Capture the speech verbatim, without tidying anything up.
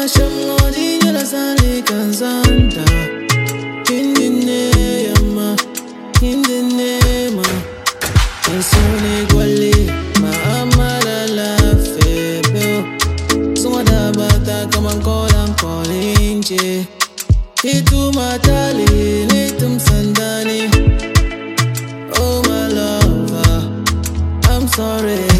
shamodi jala sali kanzanda. Hindine yama, hindine ma. Ansone kwali, ma amala la febe. Sumada bata kaman kolam kolinche. Itu matali, nitum sandani. Oh my lover, I'm sorry.